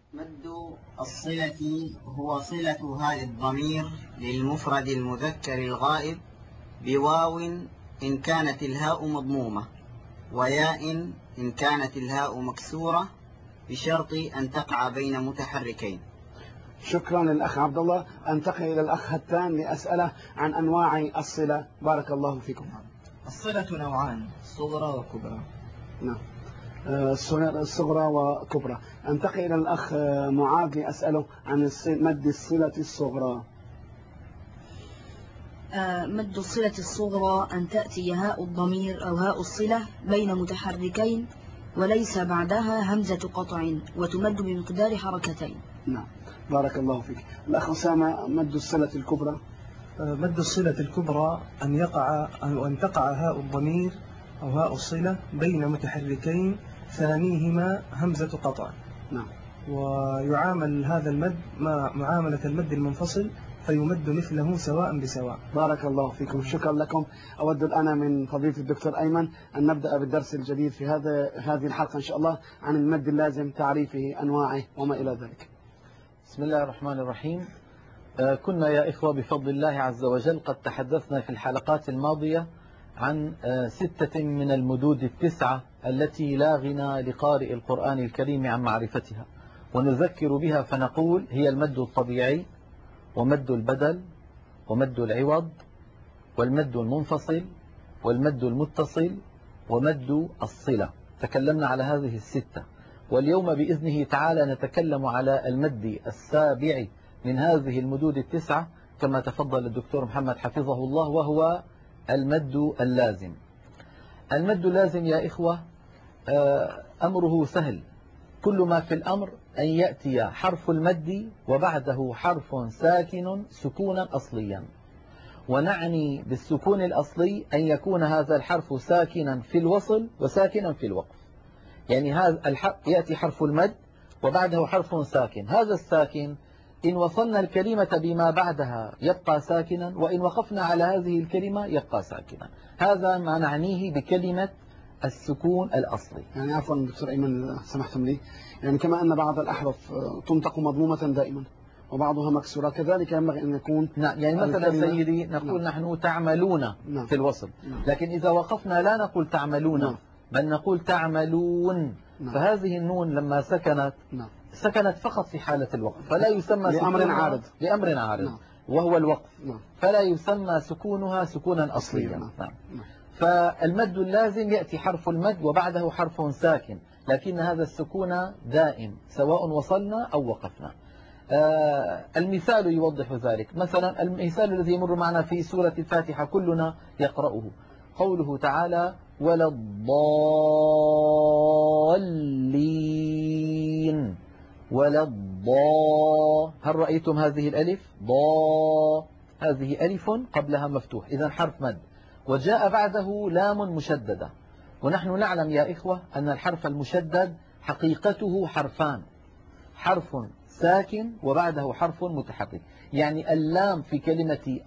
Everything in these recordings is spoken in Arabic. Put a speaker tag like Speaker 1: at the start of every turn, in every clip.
Speaker 1: مد الصلة هو صلة هاء الضمير للمفرد المذكر الغائب بواو إن كانت الهاء مضمومة، وياء إن كانت الهاء مكسورة، بشرط أن تقع بين متحركين.
Speaker 2: شكرا للأخ عبد الله. أنتقل إلى الأخ هتان لأسأله عن أنواع الصلة. بارك الله فيكم.
Speaker 3: الصلة نوعان، صغرى وكبرى.
Speaker 2: نعم، الصغرى وكبرى. أنتقل إلى الأخ معاذ لأسأله عن مد الصلة الصغرى.
Speaker 4: مد الصلة الصغرى أن تأتي هاء الضمير أو هاء الصلة بين متحركين وليس بعدها همزة قطع، وتمد بمقدار حركتين.
Speaker 2: نعم، بارك الله فيك. الأخ أسامة، مد الصلة الكبرى.
Speaker 3: مد الصلة الكبرى أن تقع هاء الضمير أو هاء الصلة بين متحركين ثانيهما همزة قطع.
Speaker 2: نعم.
Speaker 3: ويعامل هذا المد معاملة المد المنفصل، فيمد مثله سواء بسواء.
Speaker 2: بارك الله فيكم، شكرا لكم. أود الآن من فضيلة الدكتور أيمن أن نبدأ بالدرس الجديد في هذه الحلقة إن شاء الله عن المد اللازم، تعريفه، أنواعه وما إلى ذلك.
Speaker 5: بسم الله الرحمن الرحيم. كنا يا إخوة بفضل الله عز وجل قد تحدثنا في الحلقات الماضية عن 6 من المدود التسعة التي لا غنى لقارئ القرآن الكريم عن معرفتها، ونذكر بها فنقول: هي المد الطبيعي، ومد البدل، ومد العوض، والمد المنفصل، والمد المتصل، ومد الصلة. تكلمنا على هذه 6، واليوم بإذنه تعالى نتكلم على المد السابع من هذه المدود التسعة كما تفضل الدكتور محمد حفظه الله، وهو المد اللازم. المد اللازم يا إخوة أمره سهل، كل ما في الأمر أن يأتي حرف المد وبعده حرف ساكن سكونا أصليا، ونعني بالسكون الأصلي أن يكون هذا الحرف ساكنا في الوصل وساكنا في الوقف. يعني يأتي حرف المد وبعده حرف ساكن، هذا الساكن إن وصلنا الكلمة بما بعدها يبقى ساكنا، وإن وقفنا على هذه الكلمة يبقى ساكنا. هذا ما نعنيه بكلمة السكون الأصلي.
Speaker 2: يعني عفوا دكتور أيمن سمحتم لي، يعني كما أن بعض الأحرف تنطق مضمومة دائما وبعضها مكسورة، كذلك ينبغي أن يكون.
Speaker 5: نعم، يعني مثلا سيدي نقول نحن تعملون في الوصل، لكن إذا وقفنا لا نقول تعملون، بل نقول تعملون. فهذه النون لما سكنت فقط في حالة الوقف، فلا يسمى لأمر عارض وهو الوقف، فلا يسمى سكونها سكونا أصليا. فالمد اللازم يأتي حرف المد وبعده حرف ساكن، لكن هذا السكون دائم سواء وصلنا أو وقفنا. المثال يوضح ذلك. مثلا المثال الذي يمر معنا في سورة الفاتحة كلنا يقرأه، قوله تعالى: ولا الضالين، ولا هل رأيتم هذه الألف؟ هذه ألف قبلها مفتوح، إذا حرف مد، وجاء بعده لام مشددة. ونحن نعلم يا إخوة أن الحرف المشدد حقيقته حرفان، حرف ساكن وبعده حرف متحرك. يعني اللام في كلمة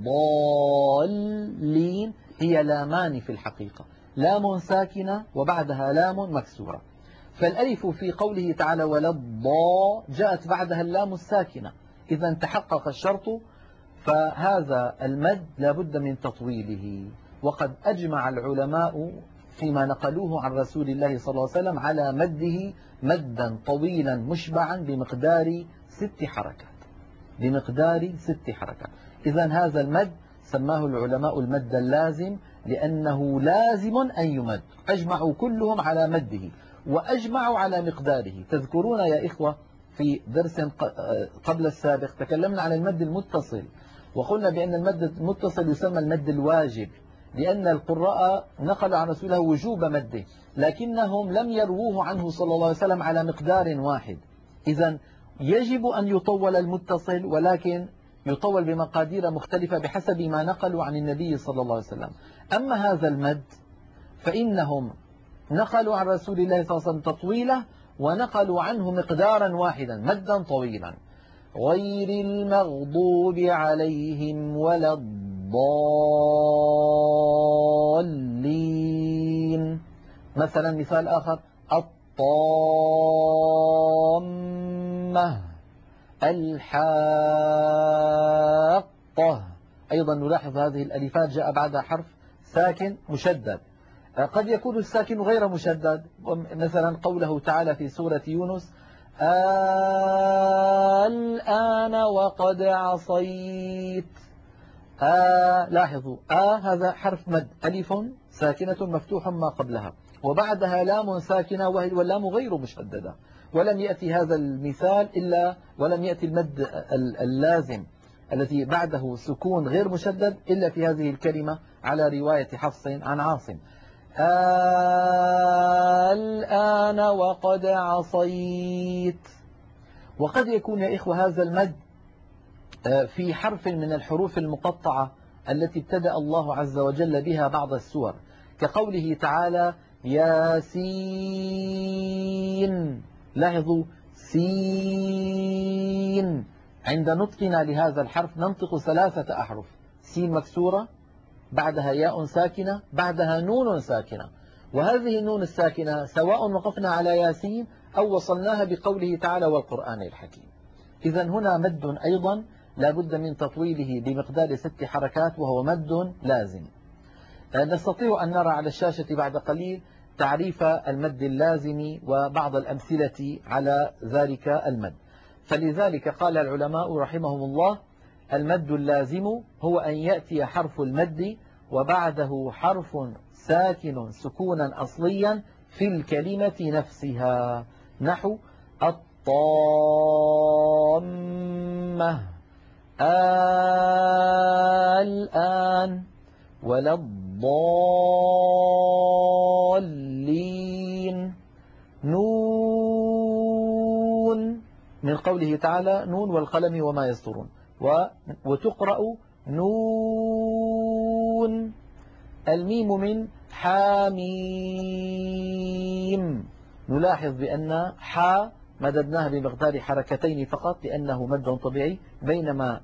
Speaker 5: الضالين هي لامان في الحقيقة، لام ساكنة وبعدها لام مكسورة. فالألف في قوله تعالى ولا جاءت بعدها اللام الساكنة، إذا تحقق الشرط، فهذا المد لابد من تطويله. وقد أجمع العلماء فيما نقلوه عن رسول الله صلى الله عليه وسلم على مده مدا طويلا مشبعا بمقدار 6 حركات، إذا هذا المد سماه العلماء المد اللازم، لأنه لازم أن يمد. أجمعوا كلهم على مده وأجمعوا على مقداره. تذكرون يا إخوة في درس قبل السابق تكلمنا عن المد المتصل، وقلنا بأن المد المتصل يسمى المد الواجب، لأن القراء نقلوا عن رسوله وجوب مده، لكنهم لم يروه عنه صلى الله عليه وسلم على مقدار واحد. إذن يجب أن يطول المتصل، ولكن يطول بمقادير مختلفة بحسب ما نقلوا عن النبي صلى الله عليه وسلم. أما هذا المد فإنهم نقلوا عن رسول الله صلى الله عليه وسلم تطويله، ونقلوا عنه مقدارا واحدا مدا طويلا: غير المغضوب عليهم ولا الضالين. مثلا مثال آخر: الطامين. الطامة الحاقة. أيضا نلاحظ هذه الألفات جاء بعدها حرف ساكن مشدد. قد يكون الساكن غير مشدد، مثلا قوله تعالى في سورة يونس الآن وقد عصيت. لاحظوا هذا حرف مد، ألف ساكنة مفتوح ما قبلها وبعدها لام ساكنة واللام غير مشددة، ولم يأتي هذا المثال إلا ولم يأتي المد اللازم الذي بعده سكون غير مشدد إلا في هذه الكلمة على رواية حفص عن عاصم. الآن وقد عصيت. وقد يكون يا إخوة هذا المد في حرف من الحروف المقطعة التي ابتدأ الله عز وجل بها بعض السور، كقوله تعالى ياسين. لاحظوا سين، عند نطقنا لهذا الحرف ننطق 3 أحرف، سين مكسورة بعدها ياء ساكنة بعدها نون ساكنة، وهذه النون الساكنة سواء وقفنا على ياسين أو وصلناها بقوله تعالى والقرآن الحكيم. إذا هنا مد أيضا لا بد من تطويله بمقدار 6 حركات وهو مد لازم. نستطيع أن نرى على الشاشة بعد قليل تعريف المد اللازم وبعض الأمثلة على ذلك المد. فلذلك قال العلماء رحمهم الله المد اللازم هو أن يأتي حرف المد وبعده حرف ساكن سكونا أصليا في الكلمة نفسها، نحو الطامة الآن ولا الضالين. نون من قوله تعالى نون والقلم وما يسطرون، وتقرأ نون. الميم من حاميم، نلاحظ بأن حا مددناها بمقدار حركتين فقط لأنه مد طبيعي، بينما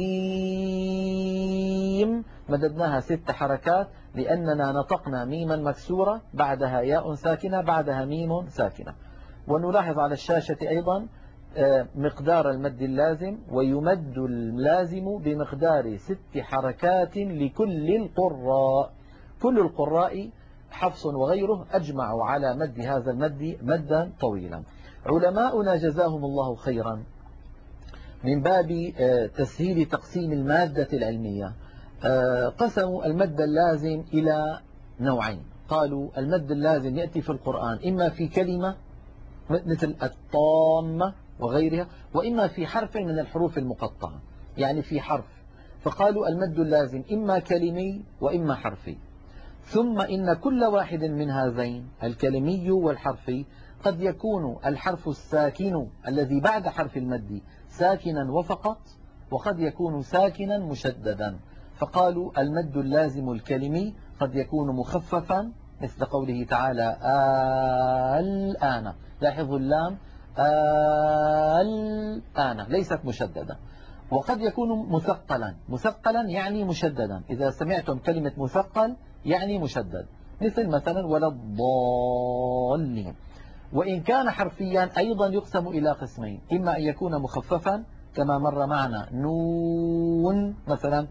Speaker 5: ميم مددناها 6 حركات لأننا نطقنا ميما مكسورة بعدها ياء ساكنة بعدها ميم ساكنة. ونلاحظ على الشاشة أيضا مقدار المد اللازم، ويمد اللازم بمقدار 6 حركات لكل القراء. كل القراء حفص وغيره أجمعوا على مد هذا المد مدا طويلا. علماؤنا جزاهم الله خيرا من باب تسهيل تقسيم المادة العلمية قسموا المد اللازم إلى نوعين. قالوا المد اللازم يأتي في القرآن إما في كلمة مثل الطامة وغيرها، وإما في حرف من الحروف المقطعة، يعني في حرف. فقالوا المد اللازم إما كلمي وإما حرفي. ثم إن كل واحد من هذين الكلمي والحرفي قد يكون الحرف الساكن الذي بعد حرف المد ساكنا وفقط، وقد يكون ساكنا مشددا. فقالوا المد اللازم الكلمي قد يكون مخففا مثل قوله تعالى الآن. لاحظوا اللام الآن ليست مشددة. وقد يكون مثقلا يعني مشددا. إذا سمعتم كلمة مثقل يعني مشدد، مثلا ولا الضالين. وإن كان حرفيا أيضا يقسم إلى قسمين، إما أن يكون مخففا كما مر معنا نون مثلا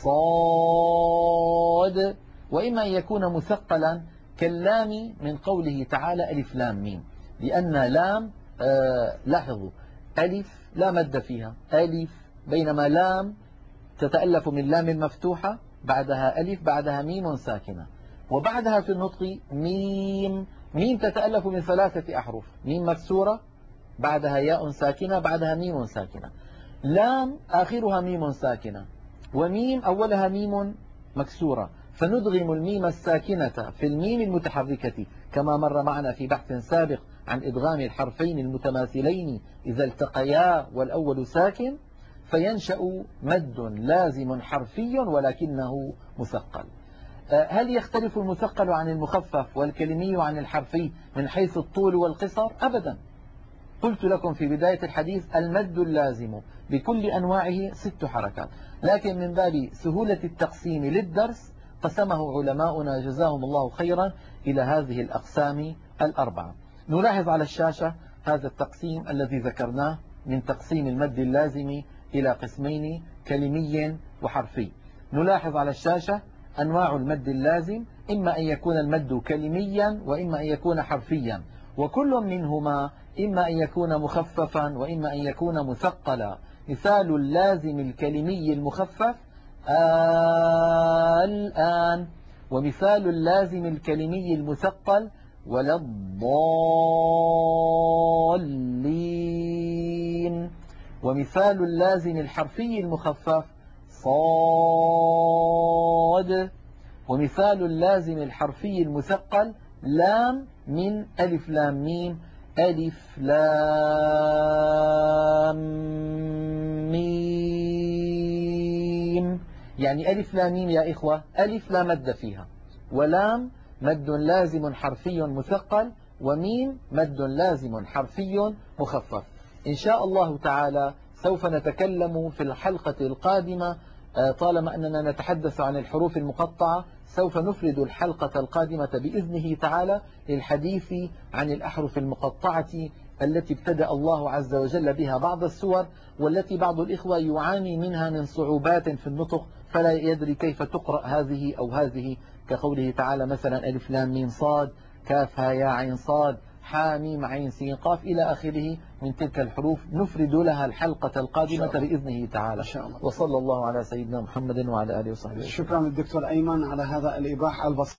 Speaker 5: صاد، وإما أن يكون مثقلا كاللام من قوله تعالى ألف لام ميم، لأن لام لاحظوا ألف لا مد فيها ألف، بينما لام تتألف من لام مفتوحة بعدها ألف بعدها ميم ساكنة، وبعدها في النطق ميم. ميم تتألف من 3 أحرف، ميم مكسورة بعدها ياء ساكنة بعدها ميم ساكنة. لام آخرها ميم ساكنة، وميم أولها ميم مكسورة، فندغم الميم الساكنة في الميم المتحركة كما مر معنا في بحث سابق عن إدغام الحرفين المتماثلين إذا التقيا والأول ساكن، فينشأ مد لازم حرفي ولكنه مثقل. هل يختلف المثقل عن المخفف والكلمي عن الحرفي من حيث الطول والقصر؟ أبدا. قلت لكم في بداية الحديث المد اللازم بكل أنواعه 6 حركات، لكن من باب سهولة التقسيم للدرس قسمه علماؤنا جزاهم الله خيرا إلى هذه الأقسام 4. نلاحظ على الشاشة هذا التقسيم الذي ذكرناه من تقسيم المد اللازم إلى قسمين، كلمي وحرفي. نلاحظ على الشاشة أنواع المد اللازم، إما أن يكون المد كلميا وإما أن يكون حرفيا، وكل منهما إما أن يكون مخففا وإما أن يكون مثقلا. مثال اللازم الكلمي المخفف الآن، ومثال اللازم الكلمي المثقل ولا الضالين، ومثال اللازم الحرفي المخفف صاد، ومثال اللازم الحرفي المثقل لام من ألف لام ميم ألف لام ميم. يعني ألف لام ميم يا إخوة ألف لا مد فيها، ولام مد لازم حرفي مثقل، وميم مد لازم حرفي مخفف. إن شاء الله تعالى سوف نتكلم في الحلقة القادمة، طالما أننا نتحدث عن الحروف المقطعة سوف نفرد الحلقة القادمة بإذنه تعالى للحديث عن الأحرف المقطعة التي ابتدأ الله عز وجل بها بعض السور، والتي بعض الإخوة يعاني منها من صعوبات في النطق، فلا يدري كيف تقرأ هذه أو هذه، كقوله تعالى مثلا ألف لام ميم صاد، كاف ها يا عين صاد، حا ميم عين سين قاف إلى آخره من تلك الحروف. نفرد لها الحلقة القادمة بإذنه تعالى.
Speaker 2: إن شاء الله.
Speaker 5: وصلى الله على سيدنا محمد وعلى آله وصحبه.
Speaker 2: شكرا للدكتور أيمن على هذا الإيضاح البسيط.